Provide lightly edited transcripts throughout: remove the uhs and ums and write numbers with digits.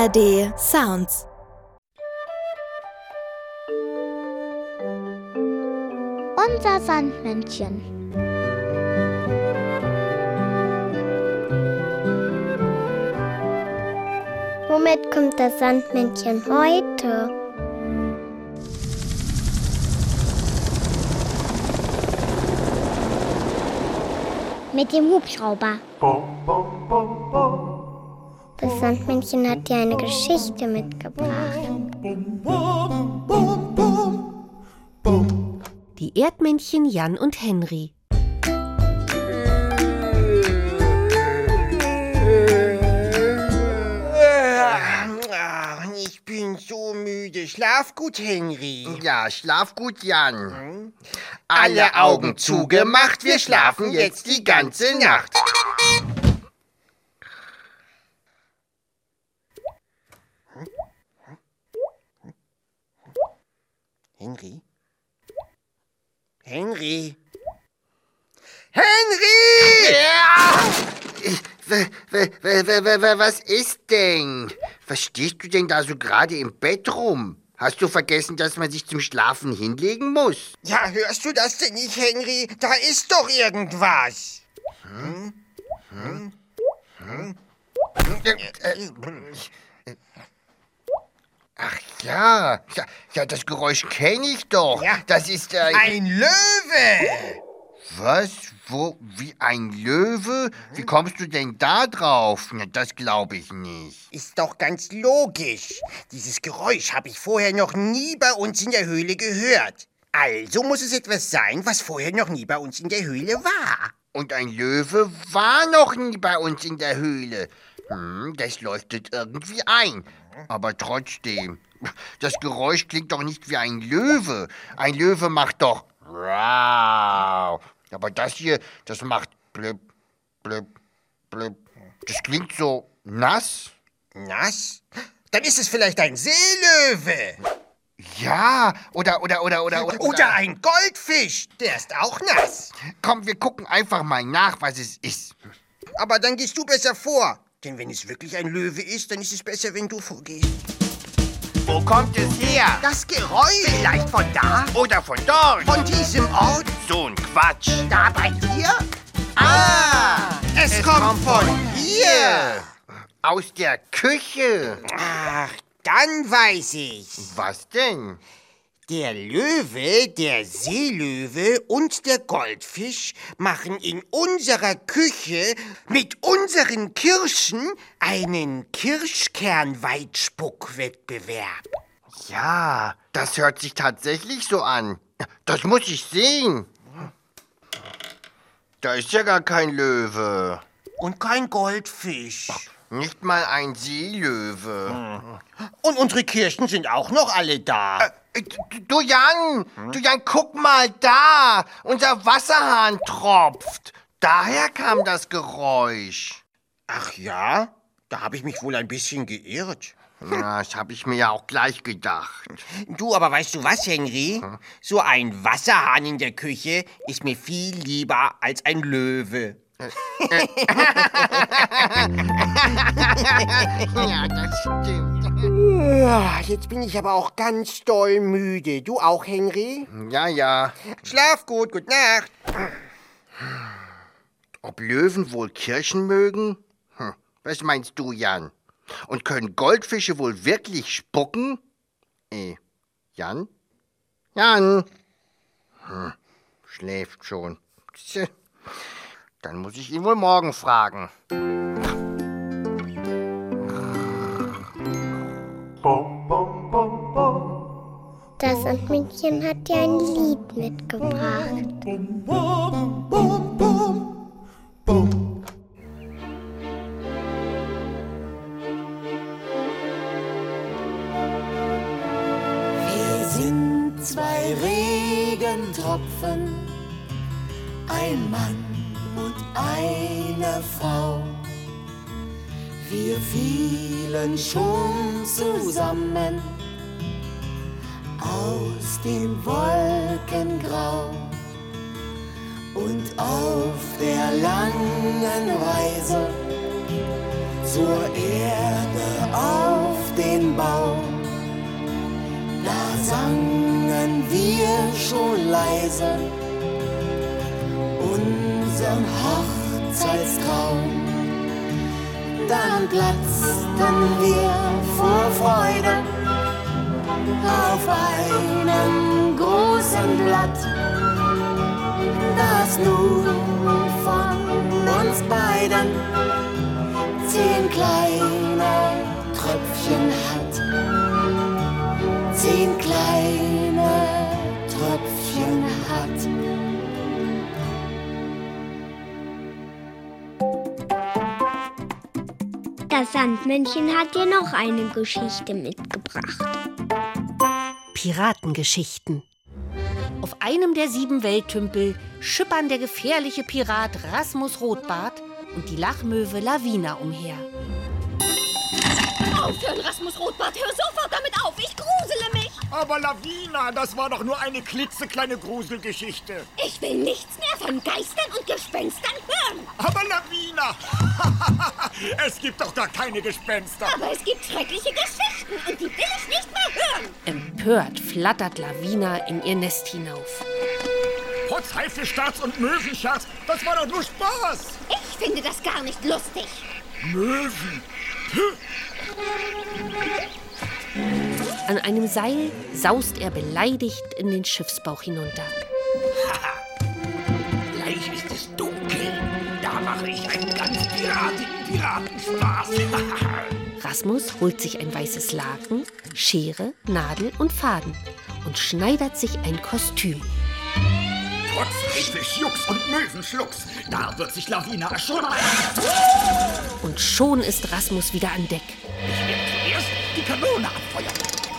ARD Sounds. Unser Sandmännchen. Womit kommt das Sandmännchen heute? Mit dem Hubschrauber. Das Sandmännchen hat dir eine Geschichte mitgebracht. Die Erdmännchen Jan und Henry. Ich bin so müde. Schlaf gut, Henry. Ja, schlaf gut, Jan. Alle Augen zugemacht, wir schlafen jetzt die ganze Nacht. Henry? Henry? Henry! Ja! Was ist denn? Was stehst du denn da so gerade im Bett rum? Hast du vergessen, dass man sich zum Schlafen hinlegen muss? Ja, hörst du das denn nicht, Henry? Da ist doch irgendwas. Ach ja, das Geräusch kenne ich doch. Ja. Das ist Ein Löwe! Was? Wo? Wie ein Löwe? Wie kommst du denn da drauf? Na, das glaube ich nicht. Ist doch ganz logisch. Dieses Geräusch habe ich vorher noch nie bei uns in der Höhle gehört. Also muss es etwas sein, was vorher noch nie bei uns in der Höhle war. Und ein Löwe war noch nie bei uns in der Höhle. Das leuchtet irgendwie ein. Aber trotzdem, das Geräusch klingt doch nicht wie ein Löwe. Ein Löwe macht doch Rau. Aber das hier, das macht blub, blub, blub. Das klingt so nass. Nass? Dann ist es vielleicht ein Seelöwe. Ja, oder ein Goldfisch. Der ist auch nass. Komm, wir gucken einfach mal nach, was es ist. Aber dann gehst du besser vor. Denn wenn es wirklich ein Löwe ist, dann ist es besser, wenn du vorgehst. Wo kommt es her? Das Geräusch. Vielleicht von da? Oder von dort? Von diesem Ort? So ein Quatsch. Da bei dir? Es kommt von hier. Aus der Küche. Ach, dann weiß ich. Was denn? Der Löwe, der Seelöwe und der Goldfisch machen in unserer Küche mit unseren Kirschen einen Kirschkernweitspuckwettbewerb. Ja, das hört sich tatsächlich so an. Das muss ich sehen. Da ist ja gar kein Löwe. Und kein Goldfisch. Nicht mal ein Seelöwe. Und unsere Kirschen sind auch noch alle da. Du Jan, guck mal da. Unser Wasserhahn tropft. Daher kam das Geräusch. Ach ja? Da habe ich mich wohl ein bisschen geirrt. Ja, das habe ich mir ja auch gleich gedacht. Du, aber weißt du was, Henry? So ein Wasserhahn in der Küche ist mir viel lieber als ein Löwe. Ja, das stimmt. Jetzt bin ich aber auch ganz doll müde. Du auch, Henry? Ja. Schlaf gut, gute Nacht. Ob Löwen wohl Kirschen mögen? Was meinst du, Jan? Und können Goldfische wohl wirklich spucken? Jan? Jan? Schläft schon. Dann muss ich ihn wohl morgen fragen. Das Sandmännchen hat dir ein Lied mitgebracht. Wir sind zwei Regentropfen, ein Mann und eine Frau. Wir fielen schon zusammen aus dem Wolkengrau. Und auf der langen Reise zur Erde auf sangen wir schon leise unseren Hochzeitstraum. Dann platzten wir vor Freude auf einem großen Blatt, das nun von uns beiden 10 kleine Tröpfchen hat. 10 kleine Tröpfchen hat. Das Sandmännchen hat dir noch eine Geschichte mitgebracht. Piratengeschichten. Auf einem der 7 Welttümpel schippern der gefährliche Pirat Rasmus Rotbart und die Lachmöwe Lavina umher. Aufhören, Rasmus Rotbart, hör sofort damit auf, ich grusele mich. Aber Lavina, das war doch nur eine klitzekleine Gruselgeschichte. Ich will nichts mehr von Geistern und Gespenstern hören. Aber Lavina, es gibt doch gar keine Gespenster. Aber es gibt schreckliche Geschichten und die will ich nicht mehr hören. Empört flattert Lavina in ihr Nest hinauf. Potz, Haifischerz und Möwenscherz, das war doch nur Spaß. Ich finde das gar nicht lustig. Möwen. An einem Seil saust er beleidigt in den Schiffsbauch hinunter. Gleich ist es dunkel. Da mache ich einen ganz piratigen Piratenspaß. Rasmus holt sich ein weißes Laken, Schere, Nadel und Faden und schneidert sich ein Kostüm. Potz, Haifisch, Jux und Möwenschlucks. Da wird sich Lavina erschrecken. Und schon ist Rasmus wieder an Deck. Ich werde zuerst die Kanone abfeuern.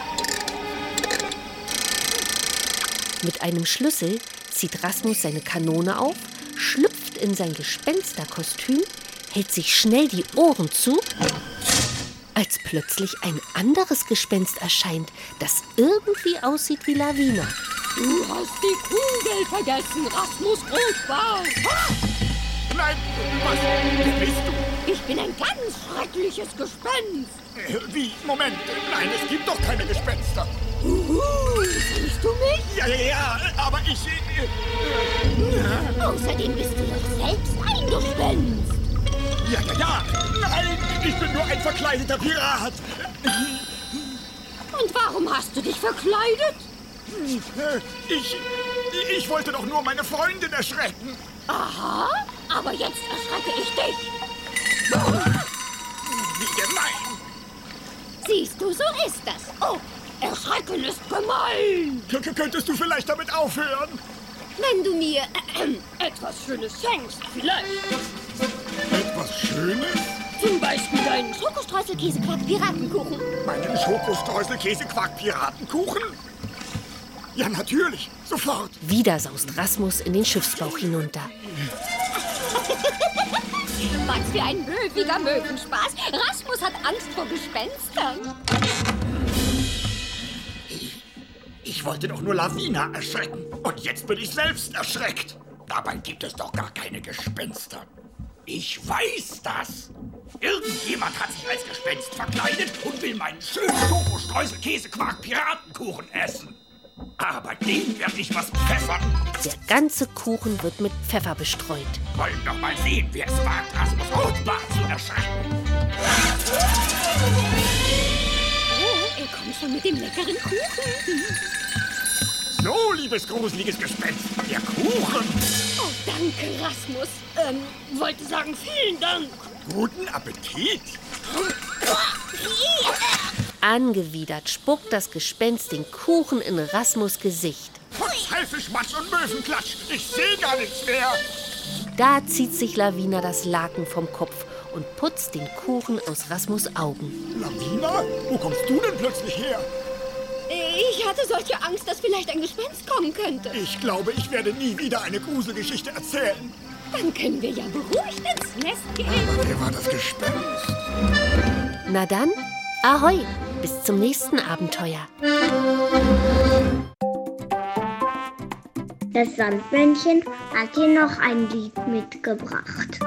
Mit einem Schlüssel zieht Rasmus seine Kanone auf, schlüpft in sein Gespensterkostüm, hält sich schnell die Ohren zu, als plötzlich ein anderes Gespenst erscheint, das irgendwie aussieht wie Lavina. Du hast die Kugel vergessen, Rasmus Rotbart. Nein, was? Wer bist du? Ich bin ein ganz schreckliches Gespenst. Wie? Moment. Nein, es gibt doch keine Gespenster. Siehst du mich? Ja, aber ich... Außerdem bist du doch selbst ein Gespenst. Ja. Nein, ich bin nur ein verkleideter Pirat. Und warum hast du dich verkleidet? Ich wollte doch nur meine Freundin erschrecken. Aha, aber jetzt erschrecke ich dich. Wie gemein. Siehst du, so ist das. Oh, erschrecken ist gemein. Könntest du vielleicht damit aufhören? Wenn du mir etwas Schönes schenkst, vielleicht. Etwas Schönes? Zum Beispiel deinen Schokostreusel-Käsequark-Piratenkuchen. Meinen Schokostreusel-Käse-Quark-Piratenkuchen? Ja, natürlich. Sofort. Wieder saust Rasmus in den Schiffsbauch hinunter. Was für ein möwiger Möwenspaß. Rasmus hat Angst vor Gespenstern. Ich wollte doch nur Lavina erschrecken. Und jetzt bin ich selbst erschreckt. Dabei gibt es doch gar keine Gespenster. Ich weiß das. Irgendjemand hat sich als Gespenst verkleidet und will meinen schönen Schokostreusel-Käse-Quark-Piratenkuchen essen. Aber den werde ich was pfeffern. Der ganze Kuchen wird mit Pfeffer bestreut. Wollen doch mal sehen, wer es wagt, Rasmus Rotbart zu erschrecken. Oh, er kommt schon mit dem leckeren Kuchen. So, liebes gruseliges Gespenst, der Kuchen. Oh, danke, Rasmus. Wollte sagen, vielen Dank. Guten Appetit. Angewidert spuckt das Gespenst den Kuchen in Rasmus' Gesicht. Potz, Haifisch, Matsch und Möwenklatsch. Ich sehe gar nichts mehr. Da zieht sich Lavina das Laken vom Kopf und putzt den Kuchen aus Rasmus' Augen. Lavina, wo kommst du denn plötzlich her? Ich hatte solche Angst, dass vielleicht ein Gespenst kommen könnte. Ich glaube, ich werde nie wieder eine Gruselgeschichte erzählen. Dann können wir ja beruhigt ins Nest gehen. Wer war das Gespenst? Na dann, ahoi, bis zum nächsten Abenteuer. Das Sandmännchen hat dir noch ein Lied mitgebracht.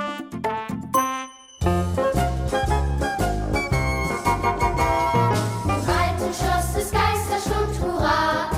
Im alten Schloss des Geisterstund, hurra!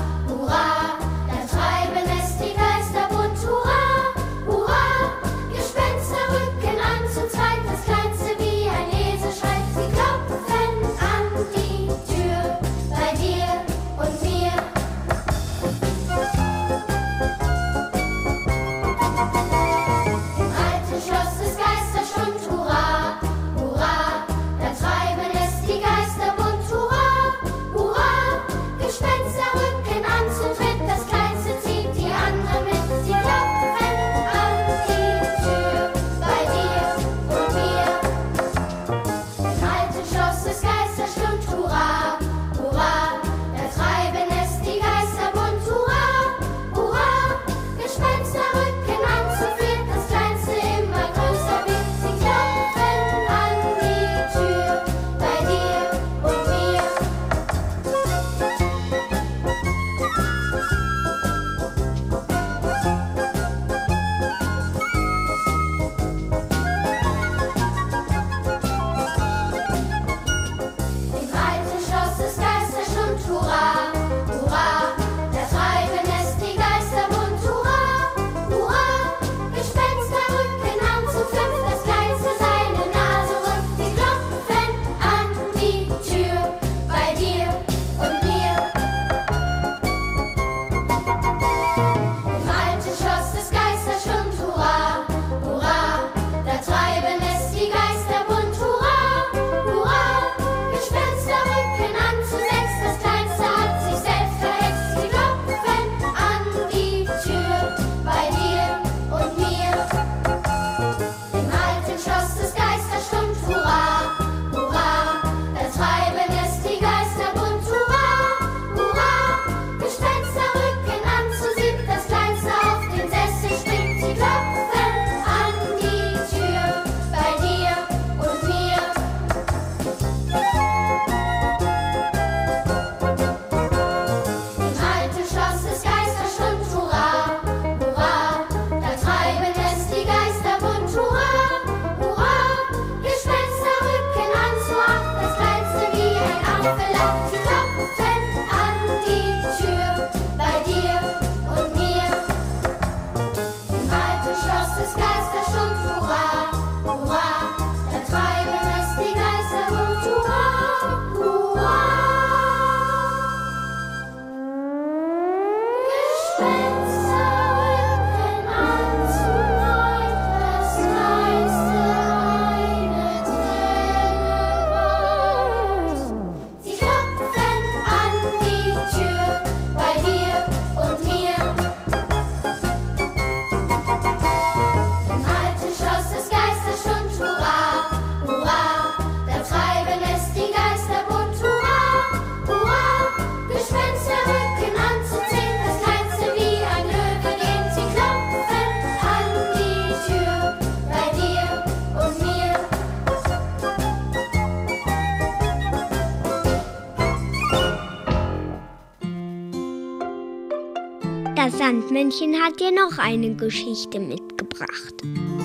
Sandmännchen hat dir noch eine Geschichte mitgebracht.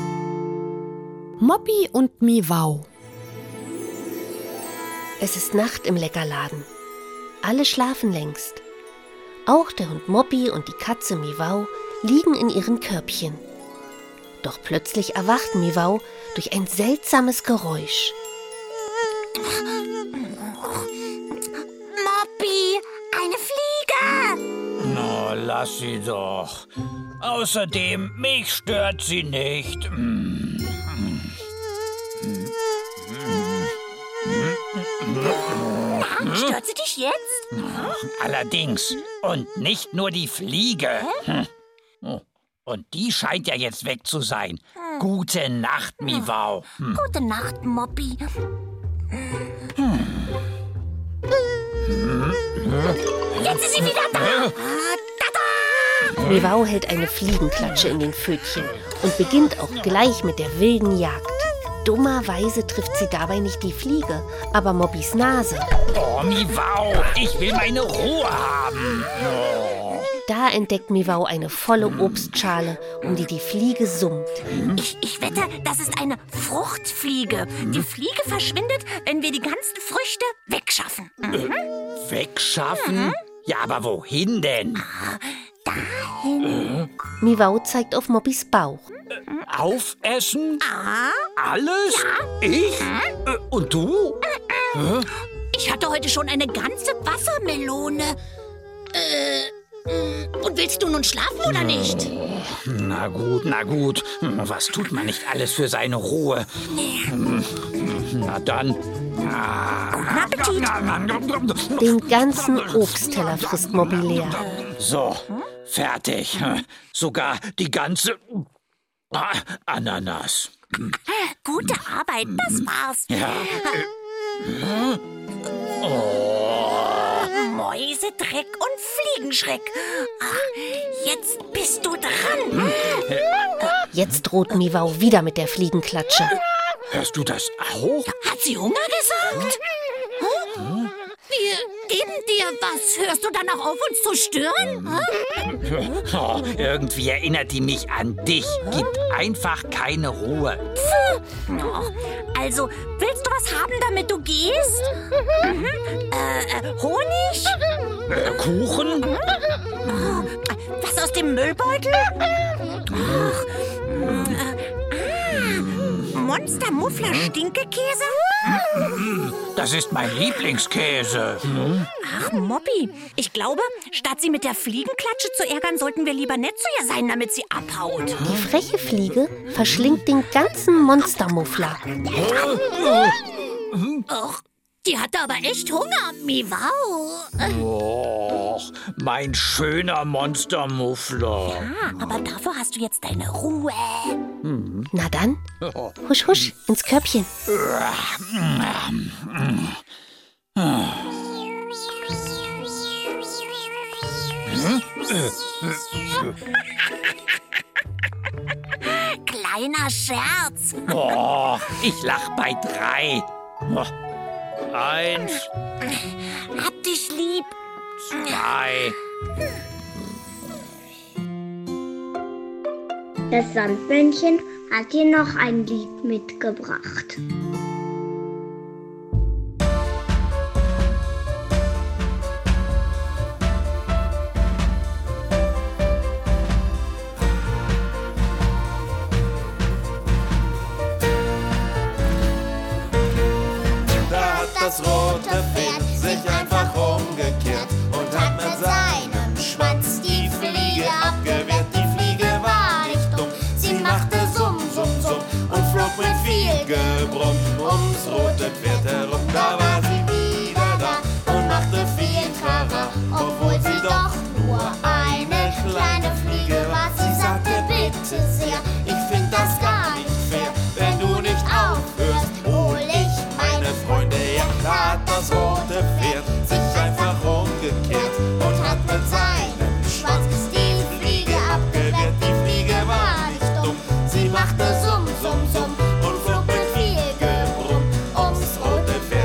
Moppy und Miwau. Es ist Nacht im Leckerladen. Alle schlafen längst. Auch der Hund Moppy und die Katze Miwau liegen in ihren Körbchen. Doch plötzlich erwacht Miwau durch ein seltsames Geräusch. Moppy, eine Fliege! Na, lass sie doch. Außerdem, mich stört sie nicht. Stört sie dich jetzt? Allerdings. Und nicht nur die Fliege. Oh, und die scheint ja jetzt weg zu sein. Gute Nacht, Miwau. Gute Nacht, Moppy. Jetzt ist sie wieder da. Miwau hält eine Fliegenklatsche in den Pfötchen und beginnt auch gleich mit der wilden Jagd. Dummerweise trifft sie dabei nicht die Fliege, aber Moppys Nase. Oh, Miwau, ich will meine Ruhe haben. Oh. Da entdeckt Miwau eine volle Obstschale, um die die Fliege summt. Ich wette, das ist eine Fruchtfliege. Die Fliege verschwindet, wenn wir die ganzen Früchte wegschaffen. Wegschaffen? Ja, aber wohin denn? Dahin. Miwau zeigt auf Moppys Bauch. Aufessen? Alles? Ich? Und du? Ich hatte heute schon eine ganze Wassermelone. Und willst du nun schlafen oder nicht? Na gut. Was tut man nicht alles für seine Ruhe? Na dann. Guten Appetit. Den ganzen Obstteller frisst Moppy leer. So, fertig. Sogar die ganze Ananas. Gute Arbeit, das war's. Ja. Mäusedreck und Fliegenschreck. Jetzt bist du dran. Jetzt droht Miwau wieder mit der Fliegenklatsche. Hörst du das auch? Hat sie Hunger gesagt? Wir geben dir was. Hörst du dann auch auf, uns zu stören? Oh, irgendwie erinnert die mich an dich. Gibt einfach keine Ruhe. Also, willst du was haben, damit du gehst? Honig? Kuchen? Was aus dem Müllbeutel? Monster-Muffler Stinkekäse? Das ist mein Lieblingskäse. Ach, Moppy, ich glaube, statt sie mit der Fliegenklatsche zu ärgern, sollten wir lieber nett zu ihr sein, damit sie abhaut. Die freche Fliege verschlingt den ganzen Monstermuffler. Och, die hatte aber echt Hunger, Miwau. Och, mein schöner Monstermuffler. Aber dafür hast du jetzt deine Ruhe. Na dann, husch, husch, ins Körbchen. Kleiner Scherz. Oh, ich lach bei 3. 1, Hab dich lieb. 2. Das Sandmännchen hat dir noch ein Lied mitgebracht. Das rote Pferd sich einfach umgekehrt und hat mit seinem Schwanz die Fliege abgewehrt. Die Fliege war nicht dumm, sie machte Summ, Summ, Summ und flog mit viel Gebrumm ums rote Pferd herum. Da war sie wieder da und machte viel Trara, obwohl sie doch nur eine kleine Fliege war. Sie sagte, bitte sehr, ich find das gar nicht fair, wenn du nicht aufhörst, hol ich meine Freunde. Da hat das rote Pferd sich einfach umgekehrt und hat mit seinem Schwanz die Fliege abgewehrt. Die Fliege war nicht dumm, sie machte Summ, Summ, Summ und flog mit viel Gebrumm ums rote Pferd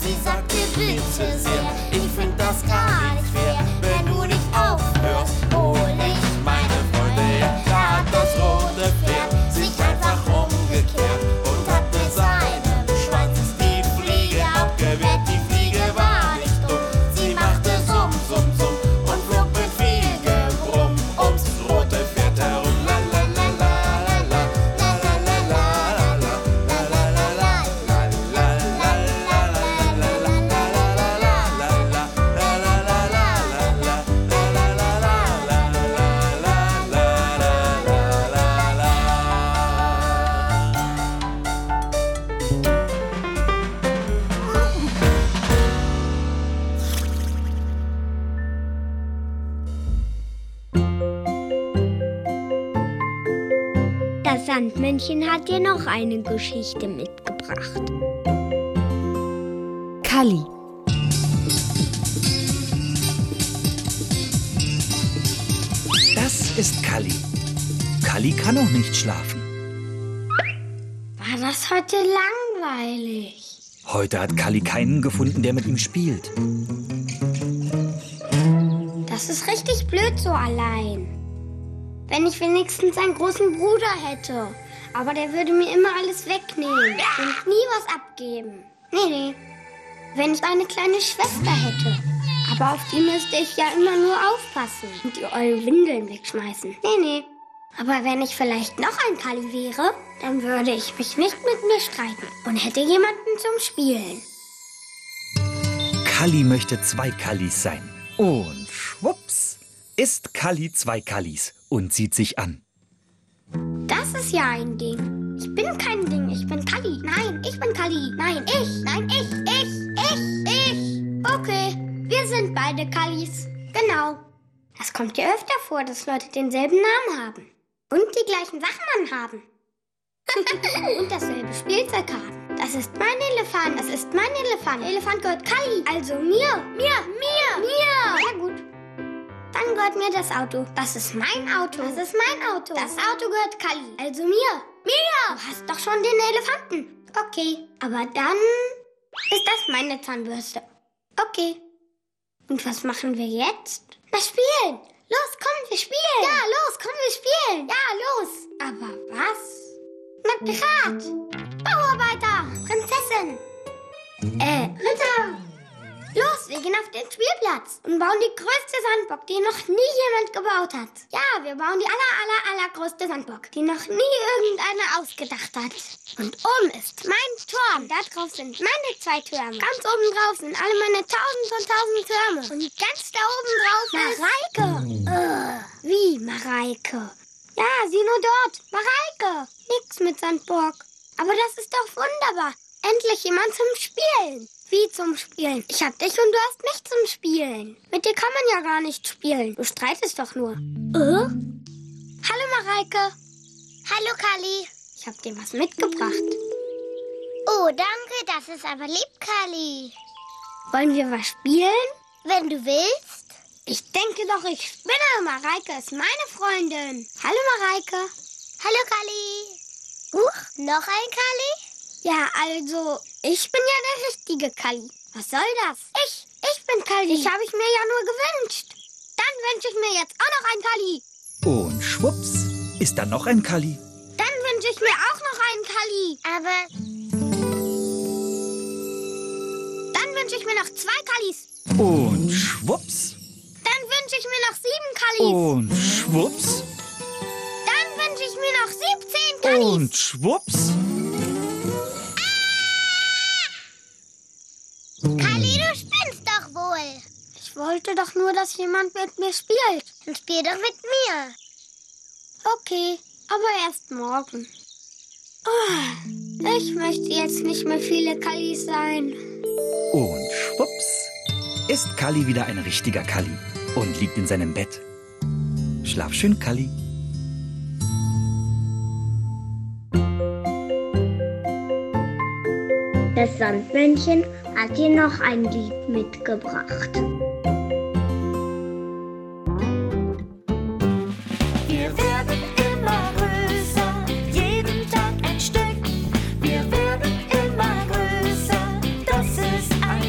Sie sagte, bitte sehr, ich find das gar nicht fair. Wenn du nicht aufhörst, hol ich meine Freunde her. Da hat das rote Pferd sich einfach umgekehrt und hat mit seinem Schwanz die Fliege abgewehrt. Die Fliege war nicht dumm, sie machte Summ, Summ, Summ und flog mit viel Gebrumm ums rote Pferd herum. La la la la la la la la la la la la la la Das Sandmännchen hat dir noch eine Geschichte mitgebracht. Kalli. Das ist Kalli. Kalli kann auch nicht schlafen. War das heute langweilig? Heute hat Kalli keinen gefunden, der mit ihm spielt. Das ist richtig blöd so allein. Wenn ich wenigstens einen großen Bruder hätte. Aber der würde mir immer alles wegnehmen und nie was abgeben. Nee. Wenn ich eine kleine Schwester hätte. Aber auf die müsste ich ja immer nur aufpassen und die ollen Windeln wegschmeißen. Nee. Aber wenn ich vielleicht noch ein Kalli wäre, dann würde ich mich nicht mit mir streiten und hätte jemanden zum Spielen. Kalli möchte 2 Kallis sein. Und schwupps ist Kalli 2 Kallis und zieht sich an. Das ist ja ein Ding. Ich bin kein Ding, ich bin Kalli. Nein, ich bin Kalli. Nein, ich. Nein, ich. Okay, wir sind beide Kallis. Genau. Das kommt ja öfter vor, dass Leute denselben Namen haben. Und die gleichen Sachen anhaben. Und dasselbe Spielzeug haben. Das ist mein Elefant, das ist mein Elefant. Der Elefant gehört Kalli, also mir. Ja gut. Dann gehört mir das Auto. Das ist mein Auto. Das ist mein Auto. Das Auto gehört Kalli, also mir. Du hast doch schon den Elefanten. Okay, aber dann ist das meine Zahnbürste. Okay. Und was machen wir jetzt? Na, spielen. Los, komm, wir spielen. Ja, los, komm, wir spielen. Ja, los. Aber was? Na, Pirat. Bauarbeiter. Prinzessin. Ritter. Los, wir gehen auf den Spielplatz und bauen die größte Sandburg, die noch nie jemand gebaut hat. Ja, wir bauen die allergrößte Sandburg, die noch nie irgendeiner ausgedacht hat. Und oben ist mein Turm. Da drauf sind meine 2 Türme. Ganz oben drauf sind alle meine 1000 und 1000 Türme. Und ganz da oben drauf ist Mareike. Wie Mareike? Ja, sieh nur dort. Mareike. Nix mit Sandburg. Aber das ist doch wunderbar. Endlich jemand zum Spielen. Wie zum Spielen? Ich hab dich und du hast mich zum Spielen. Mit dir kann man ja gar nicht spielen. Du streitest doch nur. Hallo Mareike. Hallo Kalli. Ich hab dir was mitgebracht. Oh, danke. Das ist aber lieb, Kalli. Wollen wir was spielen? Wenn du willst. Ich denke doch, ich spinne. Mareike ist meine Freundin. Hallo Mareike. Hallo Kalli. Noch ein Kalli? Ja, also, ich bin ja der richtige Kalli. Was soll das? Ich bin Kalli. Ich habe ich mir ja nur gewünscht. Dann wünsche ich mir jetzt auch noch ein Kalli. Und schwupps ist da noch ein Kalli. Dann wünsche ich mir auch noch einen Kalli. Aber dann wünsche ich mir noch 2 Kallis. Und schwupps. Dann wünsche ich mir noch 7 Kallis. Und schwupps. Dann wünsche ich mir noch 17 Kallis. Und schwupps. Kalli, du spinnst doch wohl. Ich wollte doch nur, dass jemand mit mir spielt. Dann spiel doch mit mir. Okay, aber erst morgen. Oh, ich möchte jetzt nicht mehr viele Kallis sein. Und schwupps ist Kalli wieder ein richtiger Kalli und liegt in seinem Bett. Schlaf schön, Kalli. Das Sandmännchen hat dir noch ein Lied mitgebracht. Wir werden immer größer, jeden Tag ein Stück. Wir werden immer größer, das ist ein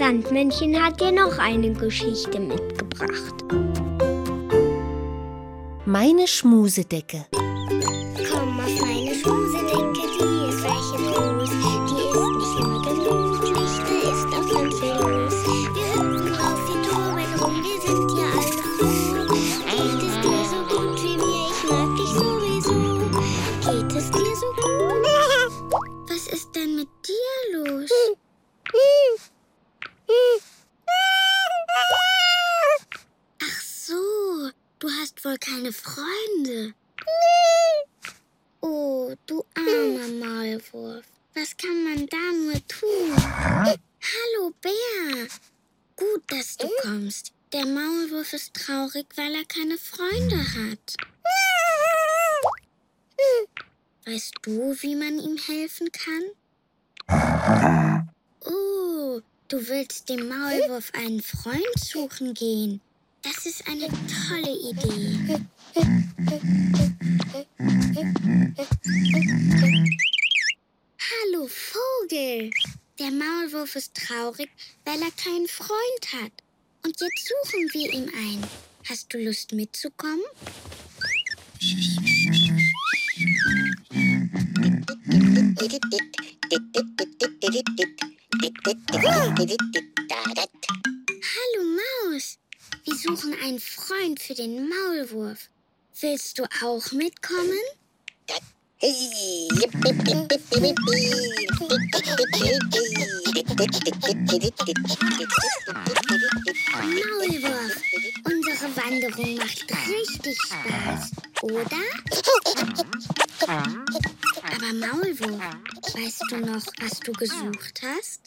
Sandmännchen hat dir noch eine Geschichte mitgebracht. Meine Schmusedecke. Komm auf meine Schmusedecke, die ist weich und groß. Die ist nicht immer gemütlich, da ist auch ganz viel los. Wir hüpfen auf die Toren rum, wir sind ja alle froh. Geht es dir so gut wie mir, ich mag dich sowieso. Geht es dir so gut? Was ist denn mit dir los? Ach so, du hast wohl keine Freunde. Oh, du armer Maulwurf. Was kann man da nur tun? Hallo, Bär. Gut, dass du kommst. Der Maulwurf ist traurig, weil er keine Freunde hat. Weißt du, wie man ihm helfen kann? Oh, du willst dem Maulwurf einen Freund suchen gehen. Das ist eine tolle Idee. Hallo Vogel. Der Maulwurf ist traurig, weil er keinen Freund hat. Und jetzt suchen wir ihm einen. Hast du Lust mitzukommen? Hallo Maus. Wir suchen einen Freund für den Maulwurf. Willst du auch mitkommen? Maulwurf, unsere Wanderung macht richtig Spaß, oder? Aber Maulwurf, weißt du noch, was du gesucht hast?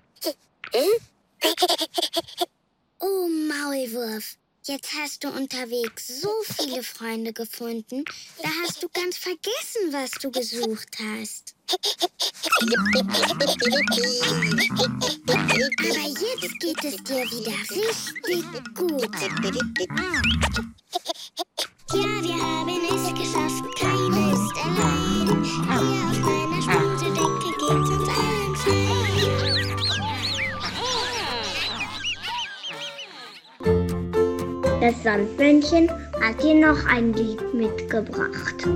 Oh, Maulwurf, jetzt hast du unterwegs so viele Freunde gefunden, da hast du ganz vergessen, was du gesucht hast. Aber jetzt geht es dir wieder richtig gut. Ja, wir haben es geschafft, keiner ist allein. Hier auf meiner Schmusedecke geht's uns allen fein. Das Sandmännchen hat dir noch ein Lied mitgebracht.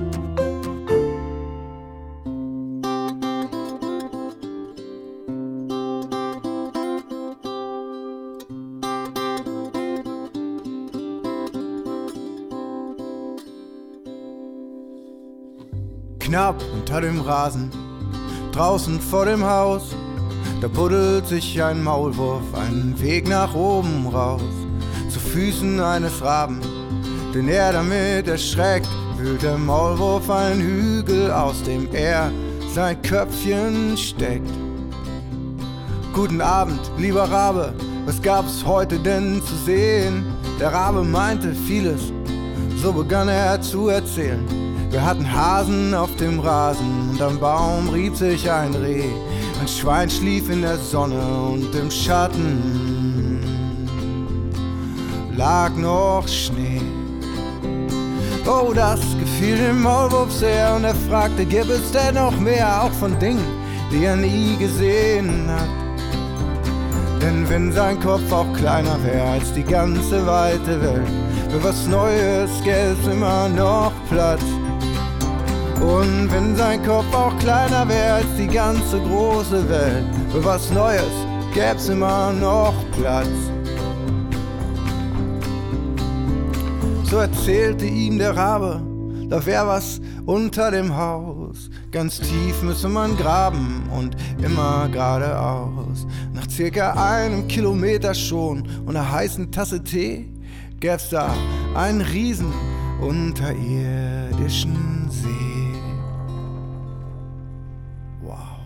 Knapp unter dem Rasen, draußen vor dem Haus, da buddelt sich ein Maulwurf einen Weg nach oben raus. Zu Füßen eines Raben, den er damit erschreckt, wühlt der Maulwurf einen Hügel, aus dem er sein Köpfchen steckt. Guten Abend, lieber Rabe, was gab's heute denn zu sehen? Der Rabe meinte vieles, so begann er zu erzählen. Wir hatten Hasen auf dem Rasen und am Baum rieb sich ein Reh. Ein Schwein schlief in der Sonne und im Schatten lag noch Schnee. Oh, das gefiel dem Maulwurf sehr und er fragte, gibt es denn noch mehr, auch von Dingen, die er nie gesehen hat? Denn wenn sein Kopf auch kleiner wäre als die ganze weite Welt, für was Neues gäb's immer noch Platz. Und wenn sein Kopf auch kleiner wäre als die ganze große Welt, für was Neues gäb's immer noch Platz. So erzählte ihm der Rabe, da wär was unter dem Haus. Ganz tief müsse man graben und immer geradeaus. Nach circa 1 Kilometer schon und einer heißen Tasse Tee gäb's da einen riesen unterirdischen See. Wow.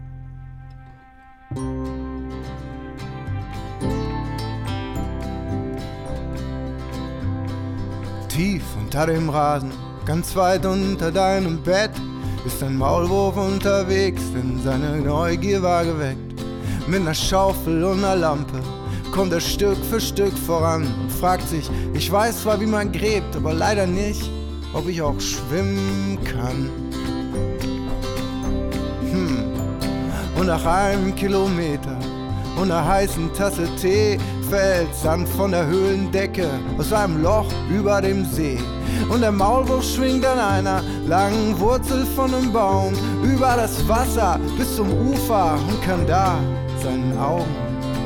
Tief unter dem Rasen, ganz weit unter deinem Bett, ist ein Maulwurf unterwegs, denn seine Neugier war geweckt. Mit einer Schaufel und einer Lampe kommt er Stück für Stück voran und fragt sich, ich weiß zwar, wie man gräbt, aber leider nicht, ob ich auch schwimmen kann. Und nach 1 Kilometer und einer heißen Tasse Tee fällt Sand von der Höhlendecke aus einem Loch über dem See. Und der Maulwurf schwingt an einer langen Wurzel von einem Baum über das Wasser bis zum Ufer und kann da seinen Augen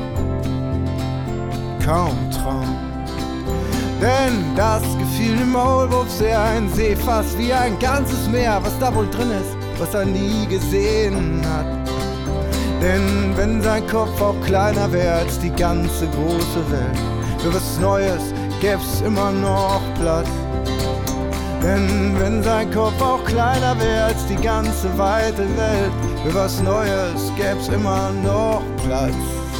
kaum trauen. Denn das gefiel dem Maulwurf sehr, ein See fast wie ein ganzes Meer, was da wohl drin ist, was er nie gesehen hat. Denn wenn sein Kopf auch kleiner wäre als die ganze große Welt, für was Neues gäb's immer noch Platz. Denn wenn sein Kopf auch kleiner wäre als die ganze weite Welt, für was Neues gäb's immer noch Platz.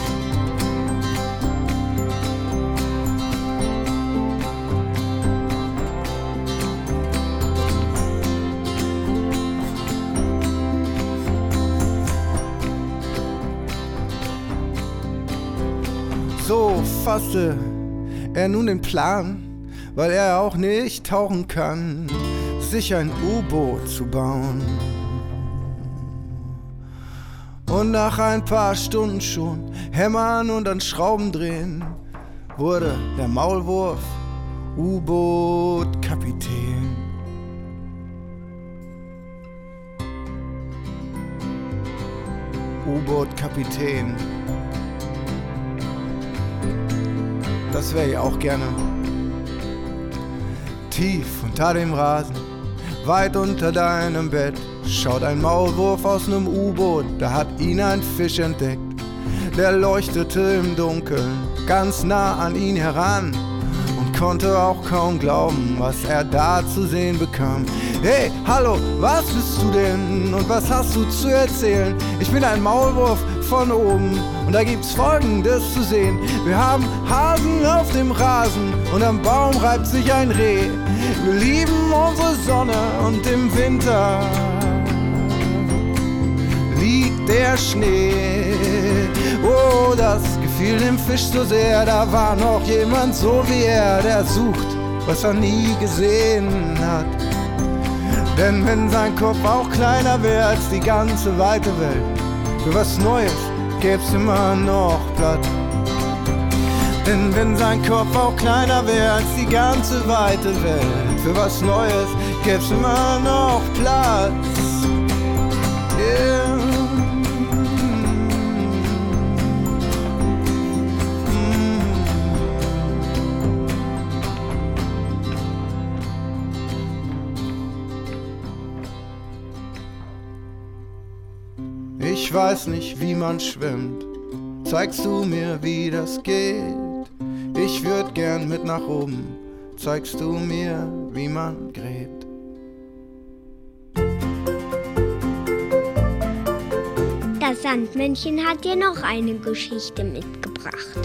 So fasste er nun den Plan, weil er auch nicht tauchen kann, sich ein U-Boot zu bauen. Und nach ein paar Stunden schon hämmern und an Schrauben drehen, wurde der Maulwurf U-Boot-Kapitän. U-Boot-Kapitän. Das wäre ich auch gerne. Tief unter dem Rasen, weit unter deinem Bett, schaut ein Maulwurf aus nem U-Boot, da hat ihn ein Fisch entdeckt. Der leuchtete im Dunkeln ganz nah an ihn heran und konnte auch kaum glauben, was er da zu sehen bekam. Hey, hallo, was bist du denn und was hast du zu erzählen? Ich bin ein Maulwurf von oben und da gibt's Folgendes zu sehen. Wir haben Hasen auf dem Rasen und am Baum reibt sich ein Reh. Wir lieben unsere Sonne und im Winter liegt der Schnee. Oh, das gefiel dem Fisch so sehr, da war noch jemand so wie er, der sucht, was er nie gesehen hat. Denn wenn sein Kopf auch kleiner wäre als die ganze weite Welt, für was Neues gäb's immer noch Platz. Denn wenn sein Kopf auch kleiner wäre als die ganze weite Welt, für was Neues gäb's immer noch Platz. Yeah. Ich weiß nicht, wie man schwimmt. Zeigst du mir, wie das geht? Ich würd gern mit nach oben. Zeigst du mir, wie man gräbt? Das Sandmännchen hat dir noch eine Geschichte mitgebracht.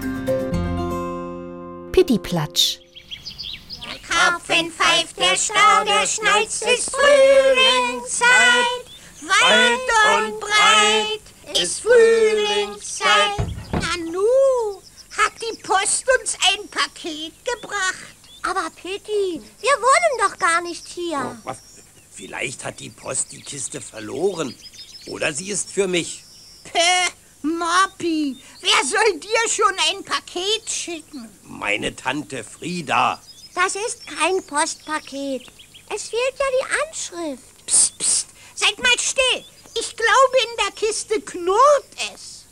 Pittiplatsch. Der Karpfen pfeift, der Stau, der schnalzt, ist Frühlingszeit. Weit und breit ist Frühlingszeit. Nanu, hat die Post uns ein Paket gebracht? Aber Pitti, wir wohnen doch gar nicht hier. Was? Vielleicht hat die Post die Kiste verloren. Oder sie ist für mich. Moppi, wer soll dir schon ein Paket schicken? Meine Tante Frieda. Das ist kein Postpaket. Es fehlt ja die Anschrift. Psst, psst, seid mal still. Ich glaube, in der Kiste knurrt es.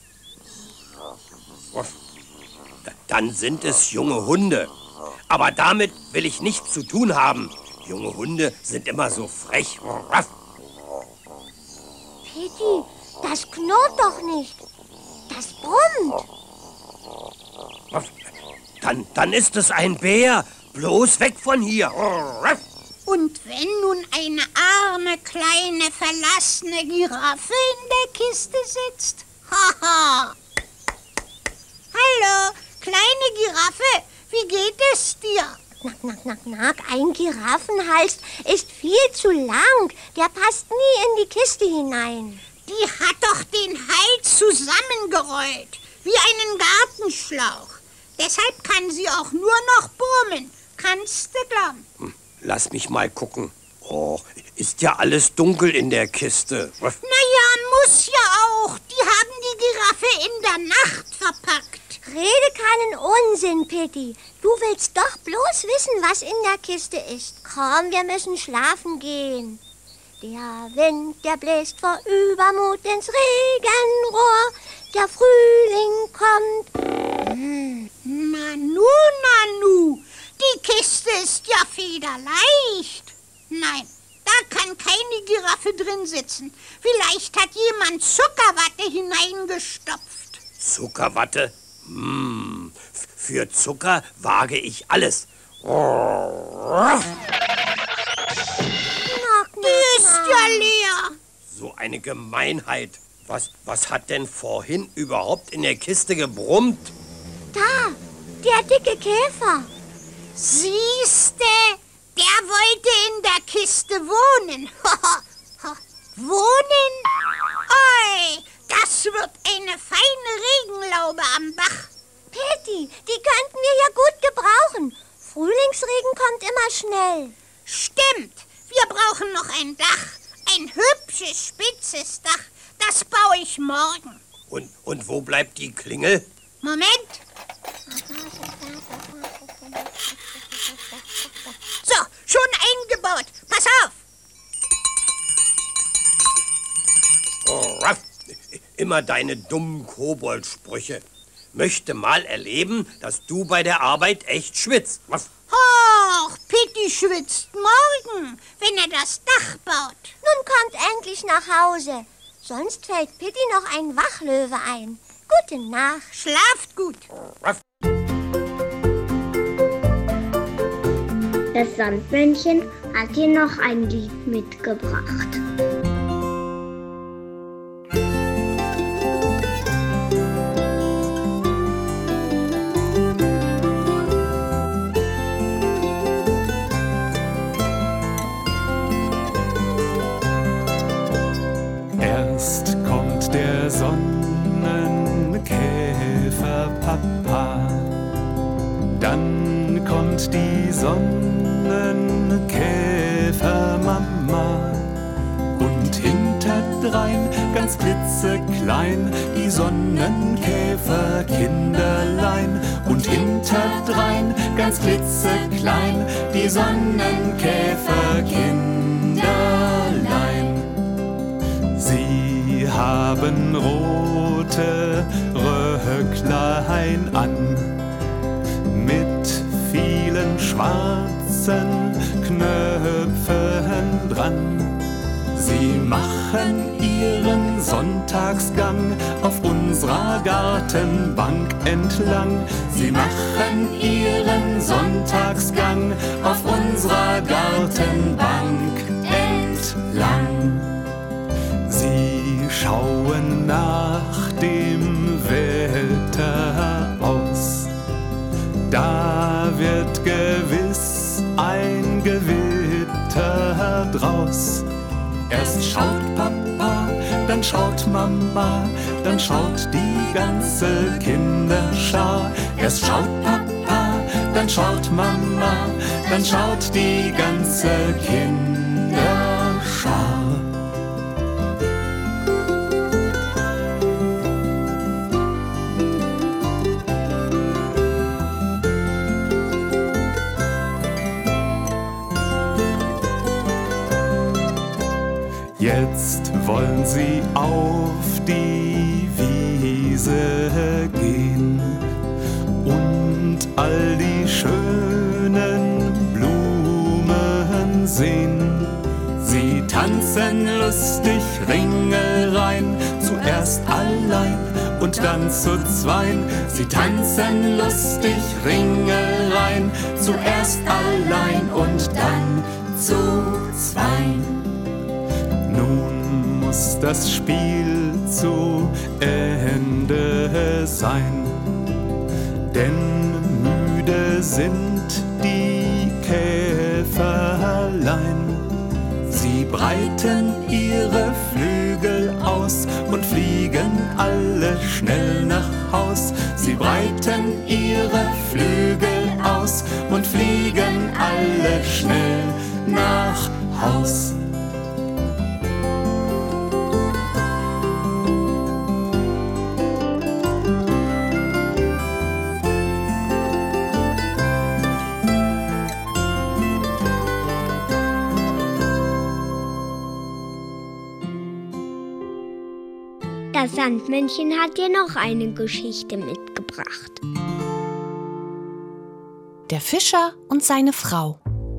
Dann sind es junge Hunde. Aber damit will ich nichts zu tun haben. Junge Hunde sind immer so frech. Pitti, das knurrt doch nicht. Das brummt. Dann ist es ein Bär. Bloß weg von hier. Und wenn nun eine arme, kleine, verlassene Giraffe in der Kiste sitzt? Haha. Hallo, kleine Giraffe, wie geht es dir? Knack, ein Giraffenhals ist viel zu lang. Der passt nie in die Kiste hinein. Die hat doch den Hals zusammengerollt, wie einen Gartenschlauch. Deshalb kann sie auch nur noch brummen. Kannst du glauben? Lass mich mal gucken. Oh, ist ja alles dunkel in der Kiste. Naja, muss ja auch. Die haben die Giraffe in der Nacht verpackt. Rede keinen Unsinn, Pitti. Du willst doch bloß wissen, was in der Kiste ist. Komm, wir müssen schlafen gehen. Der Wind, der bläst vor Übermut ins Regenrohr. Der Frühling kommt. Nanu, die Kiste ist ja federleicht. Nein, da kann keine Giraffe drin sitzen. Vielleicht hat jemand Zuckerwatte hineingestopft. Zuckerwatte? Für Zucker wage ich alles. Die ist ja leer. So eine Gemeinheit. Was hat denn vorhin überhaupt in der Kiste gebrummt? Da, der dicke Käfer. Siehste, der wollte in der Kiste wohnen. Wohnen? Oi, das wird eine feine Regenlaube am Bach. Pitti, die könnten wir ja gut gebrauchen. Frühlingsregen kommt immer schnell. Stimmt, wir brauchen noch ein Dach. Ein hübsches, spitzes Dach. Das baue ich morgen. Und wo bleibt die Klingel? Moment. So, schon eingebaut. Pass auf. Immer deine dummen Koboldsprüche. Möchte mal erleben, dass du bei der Arbeit echt schwitzt. Och, Pitti schwitzt morgen, wenn er das Dach baut. Nun kommt endlich nach Hause. Sonst fällt Pitti noch ein Wachlöwe ein. Gute Nacht. Schlaft gut. Das Sandmännchen hat dir noch ein Lied mitgebracht. Erst kommt der Sonnenkäfer Papa, dann kommt die Sonnenkäfer Mama und hinterdrein ganz klitzeklein die Sonnenkäfer Kinderlein und hinterdrein ganz klitzeklein die Sonnenkäfer Kinderlein. Sie haben rote Röcklein an, mit vielen schwarzen Knöpfen dran. Sie machen ihren Sonntagsgang auf unserer Gartenbank entlang. Sie machen ihren Sonntagsgang auf unserer Gartenbank entlang. Sie schauen nach dem Wetter aus. Da wird gewiss ein Gewitter draus. Erst schaut Papa, dann schaut Mama, dann schaut die ganze Kinderschar. Erst schaut Papa, dann schaut Mama, dann schaut die ganze Kinderschar. Jetzt wollen sie auf die Wiese gehen und all die schönen Blumen sehen. Sie tanzen lustig Ringelrein, zuerst allein und dann zu zweien. Sie tanzen lustig Ringelrein, zuerst allein und dann zu zweien. Nun muss das Spiel zu Ende sein, denn müde sind die Käferlein. Sie breiten ihre Flügel aus und fliegen alle schnell nach Haus. Sie breiten ihre Flügel aus und fliegen alle schnell nach Haus. Das Sandmännchen hat dir noch eine Geschichte mitgebracht. Der Fischer und seine Frau.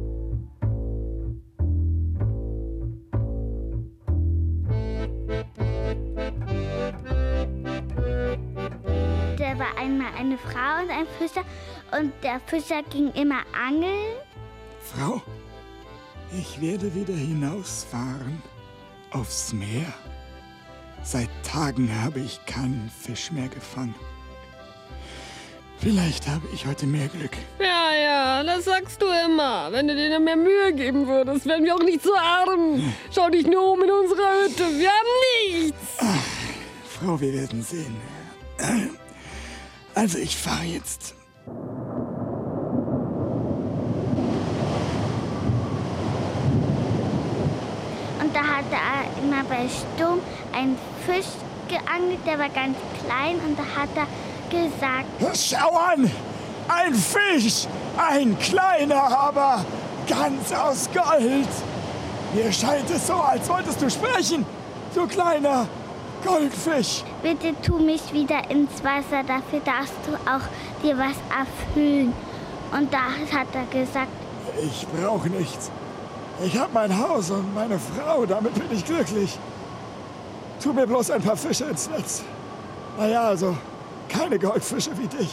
Da war einmal eine Frau und ein Fischer und der Fischer ging immer angeln. Frau, ich werde wieder hinausfahren aufs Meer. Seit Tagen habe ich keinen Fisch mehr gefangen. Vielleicht habe ich heute mehr Glück. Ja, das sagst du immer. Wenn du dir mehr Mühe geben würdest, wären wir auch nicht so arm. Schau dich nur um in unserer Hütte. Wir haben nichts. Ach, Frau, wir werden sehen. Also, ich fahre jetzt. Und da hat er immer bei Sturm einen Fisch geangelt, der war ganz klein. Und da hat er gesagt: Schau an! Ein Fisch! Ein kleiner, aber ganz aus Gold! Mir scheint es so, als wolltest du sprechen, du kleiner Goldfisch! Bitte tu mich wieder ins Wasser, dafür darfst du auch dir was erfüllen. Und da hat er gesagt: Ich brauche nichts. Ich habe mein Haus und meine Frau, damit bin ich glücklich. Tu mir bloß ein paar Fische ins Netz. Naja, also keine Goldfische wie dich.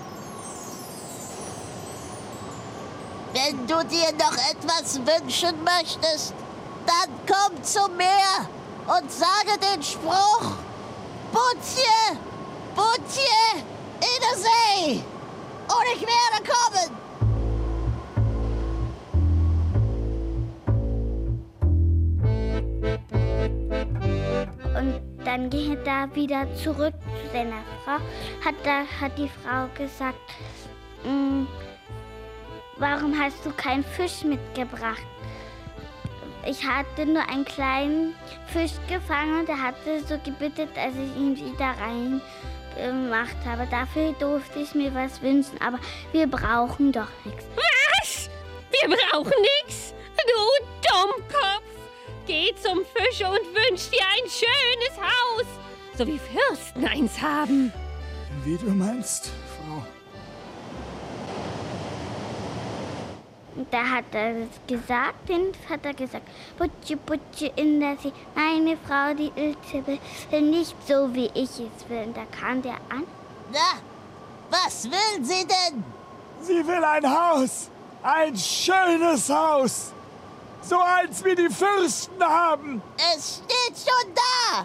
Wenn du dir noch etwas wünschen möchtest, dann komm zum Meer und sage den Spruch: Butje, Butje in der See. Und ich werde kommen. Und dann ging er da wieder zurück zu seiner Frau. Hat die Frau gesagt: Warum hast du keinen Fisch mitgebracht? Ich hatte nur einen kleinen Fisch gefangen und er hatte so gebittet, dass ich ihn wieder reingemacht habe. Dafür durfte ich mir was wünschen, aber wir brauchen doch nichts. Was? Wir brauchen nichts? Du Dummkopf! Geh zum Fisch und wünsch dir ein schönes Haus, so wie Fürsten eins haben. Wie du meinst, Frau. Und da hat er gesagt, Butche, Butche in der See, meine Frau, die Ilse, will nicht so, wie ich es will. Und da kam der an. Na, was will sie denn? Sie will ein Haus, ein schönes Haus. So eins wie die Fürsten haben. Es steht schon da.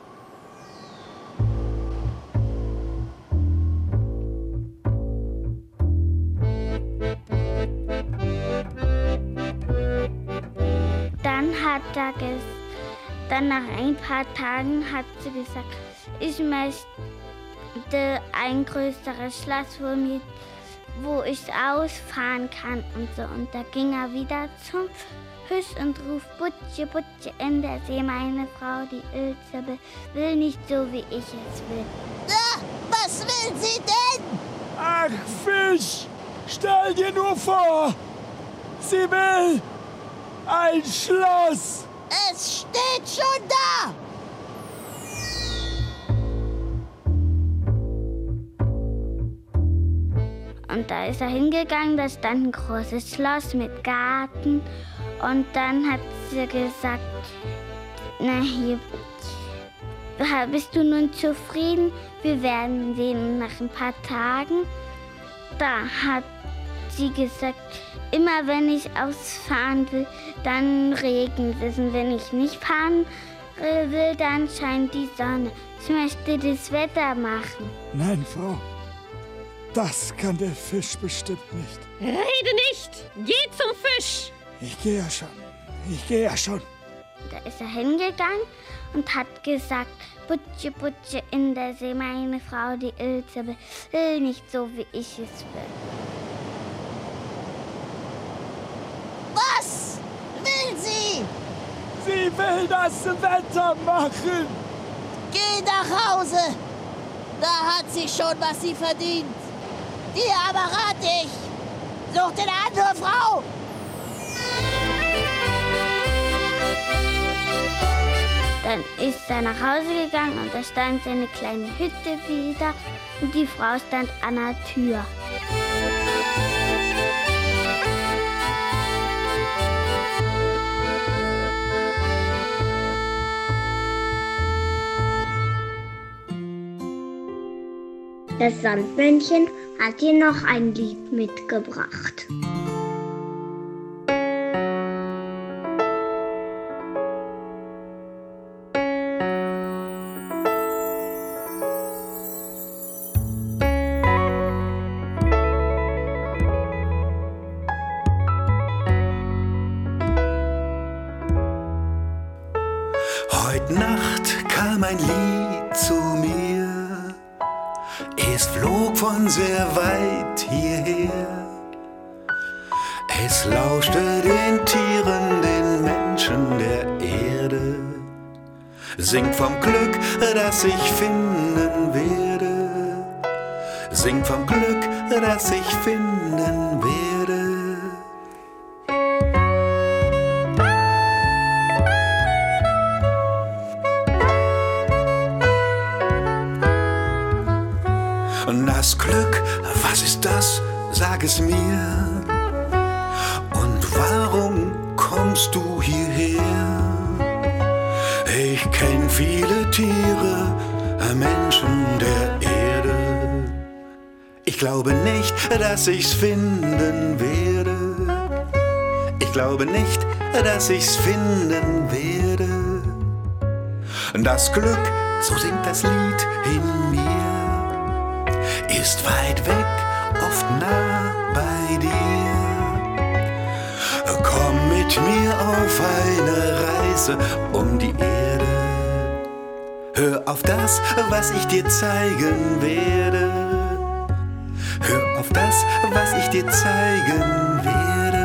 Dann nach ein paar Tagen hat sie gesagt, ich möchte ein größeres Schloss, wo ich ausfahren kann und so. Und da ging er wieder zum Fisch und ruft: Butche, Butche in der See, meine Frau, die Ilse, will nicht so, wie ich es will. Na, was will sie denn? Ach, Fisch, stell dir nur vor, sie will ein Schloss. Es steht schon da. Und da ist er hingegangen, da stand ein großes Schloss mit Garten. Und dann hat sie gesagt: Na hier, bist du nun zufrieden? Wir werden sehen nach ein paar Tagen. Da hat sie gesagt: Immer wenn ich ausfahren will, dann regnet es. Und wenn ich nicht fahren will, dann scheint die Sonne. Ich möchte das Wetter machen. Nein, Frau. Das kann der Fisch bestimmt nicht. Rede nicht! Geh zum Fisch! Ich gehe ja schon. Da ist er hingegangen und hat gesagt: Butche, Butche in der See, meine Frau, die Ilse, will nicht so, wie ich es will. Was will sie? Sie will das Wetter machen. Geh nach Hause. Da hat sie schon, was sie verdient. Dir aber rate ich, such dir eine andere Frau. Da Dann ist er nach Hause gegangen und da stand seine kleine Hütte wieder und die Frau stand an der Tür. Das Sandmännchen hat ihr noch ein Lied mitgebracht. Heut Nacht kam ein Lied zu mir. Es flog von sehr weit hierher. Es lauschte den Tieren, den Menschen der Erde. Singt vom Glück, das ich finden werde. Singt vom Glück, das ich finden werde. Das Glück, was ist das? Sag es mir. Und warum kommst du hierher? Ich kenn viele Tiere, Menschen der Erde. Ich glaube nicht, dass ich's finden werde. Ich glaube nicht, dass ich's finden werde. Das Glück, so singt das Lied in mir, ist weit weg, oft nah bei dir. Komm mit mir auf eine Reise um die Erde. Hör auf das, was ich dir zeigen werde. Hör auf das, was ich dir zeigen werde.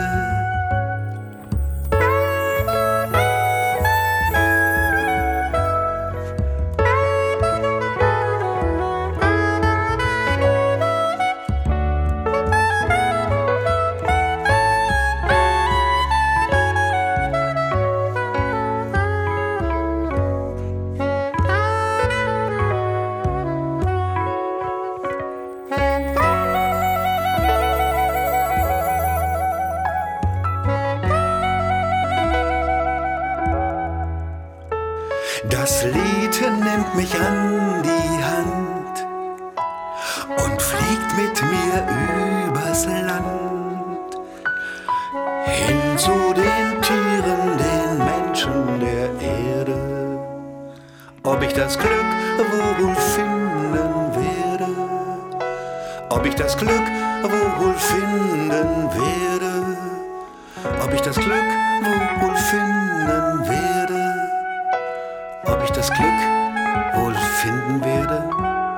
Das Lied nimmt mich an die Hand und fliegt mit mir übers Land, hin zu den Tieren, den Menschen der Erde. Ob ich das Glück wohl finden werde, ob ich das Glück wohl finden werde, ob ich das Glück wohl finden werde, ob ich das Glück wohl finden werde.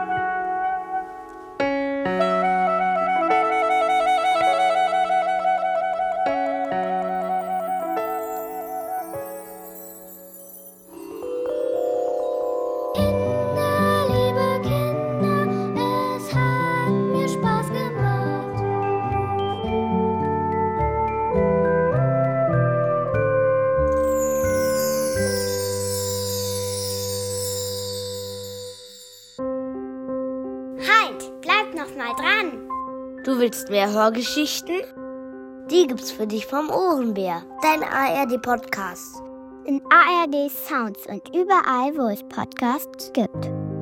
Du willst mehr Hörgeschichten? Die gibt's für dich vom Ohrenbär, dein ARD-Podcast. In ARD Sounds und überall, wo es Podcasts gibt.